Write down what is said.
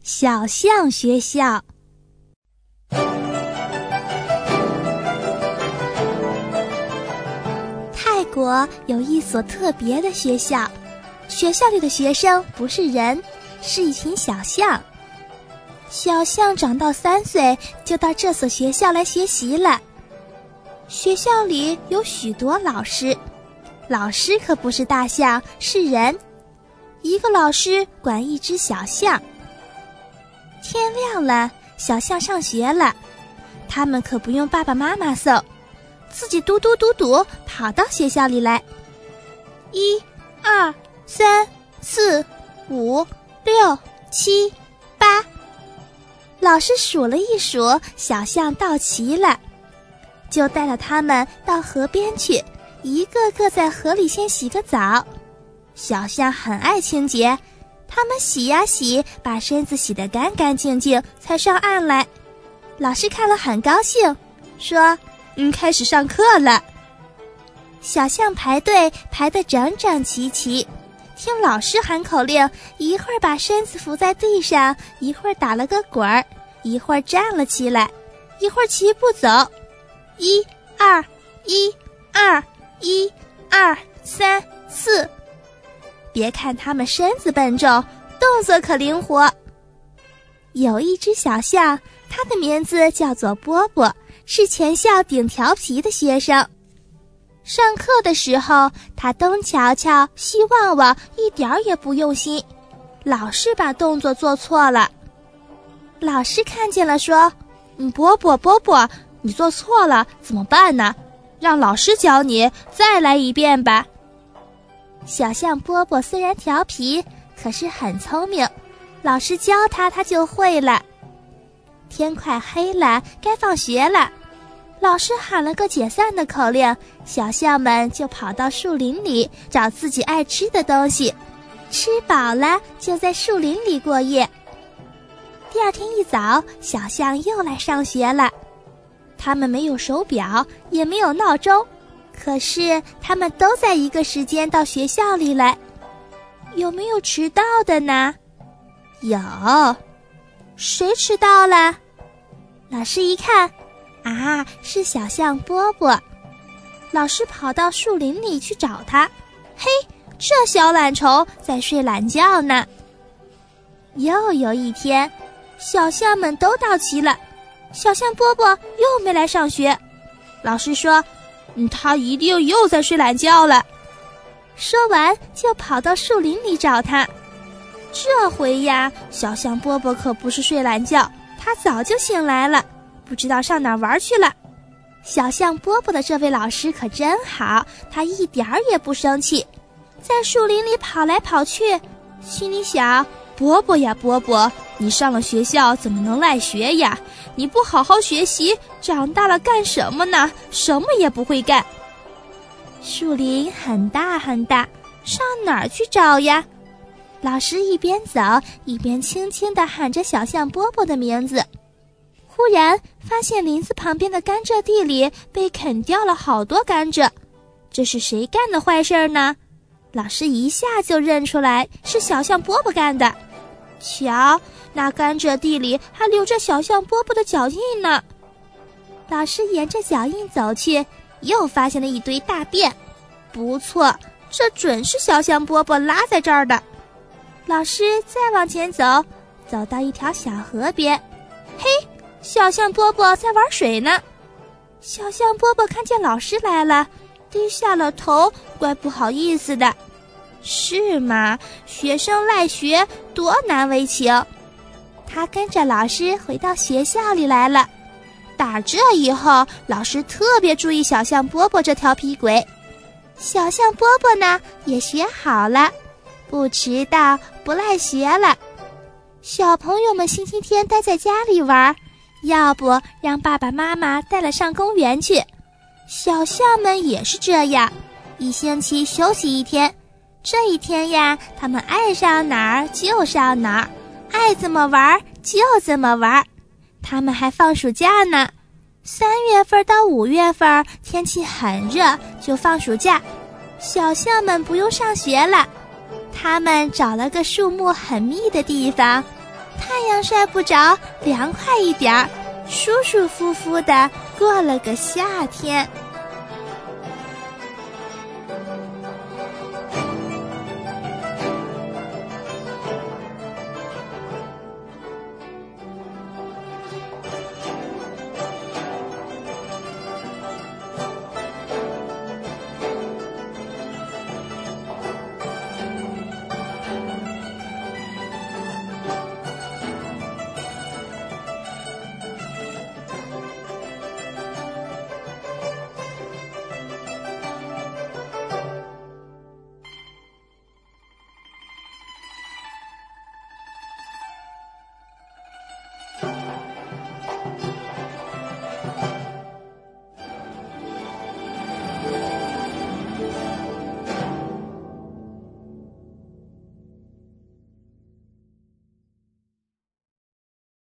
小象学校。泰国有一所特别的学校，学校里的学生不是人，是一群小象。小象长到3岁就到这所学校来学习了。学校里有许多老师，老师可不是大象，是人。一个老师管一只小象。天亮了，小象上学了，他们可不用爸爸妈妈送，自己嘟嘟嘟嘟跑到学校里来。1、2、3、4、5、6、7、8，老师数了一数，小象到齐了，就带了他们到河边去，一个个在河里先洗个澡。小象很爱清洁，他们洗呀洗，把身子洗得干干净净，才上岸来。老师看了很高兴，说：“开始上课了。”小象排队排得整整齐齐，听老师喊口令，一会儿把身子伏在地上，一会儿打了个滚儿，一会儿站了起来，一会儿齐步走。1、2、1、2、1、2、3、4。别看他们身子笨重，动作可灵活。有一只小象，它的名字叫做波波，是全校顶调皮的学生。上课的时候，他东瞧瞧西望望，一点儿也不用心，老是把动作做错了。老师看见了说：“波波，你做错了怎么办呢？让老师教你，再来一遍吧。”小象波波虽然调皮，可是很聪明，老师教他就会了。天快黑了，该放学了，老师喊了个解散的口令，小象们就跑到树林里找自己爱吃的东西，吃饱了就在树林里过夜。第二天一早，小象又来上学了。他们没有手表，也没有闹钟，可是他们都在一个时间到学校里来。有没有迟到的呢？有。谁迟到了？老师一看，是小象波波。老师跑到树林里去找他，嘿，这小懒虫在睡懒觉呢。又有一天，小象们都到齐了，小象波波又没来上学。老师说：“他一定又在睡懒觉了。”说完就跑到树林里找他。这回呀，小象波波可不是睡懒觉，他早就醒来了，不知道上哪儿玩去了。小象波波的这位老师可真好，他一点儿也不生气，在树林里跑来跑去，心里想：波波呀波波，你上了学校怎么能赖学呀？你不好好学习，长大了干什么呢？什么也不会干。树林很大很大，上哪儿去找呀？老师一边走一边轻轻地喊着小象波波的名字。忽然发现林子旁边的甘蔗地里被啃掉了好多甘蔗，这是谁干的坏事呢？老师一下就认出来是小象波波干的。瞧，那甘蔗地里还留着小象波波的脚印呢。老师沿着脚印走去，又发现了一堆大便。不错，这准是小象波波拉在这儿的。老师再往前走，走到一条小河边，嘿，小象波波在玩水呢。小象波波看见老师来了，低下了头，怪不好意思的。是吗？学生赖学，多难为情。他跟着老师回到学校里来了。打这以后，老师特别注意小象波波这调皮鬼。小象波波呢，也学好了，不迟到，不赖学了。小朋友们星期天待在家里玩，要不让爸爸妈妈带了上公园去。小象们也是这样，一星期休息一天。这一天呀，他们爱上哪儿就上哪儿，爱怎么玩就怎么玩。他们还放暑假呢，3月份到5月份天气很热，就放暑假。小象们不用上学了，他们找了个树木很密的地方， 太阳晒不着，凉快一点儿，舒舒服服地过了个夏天。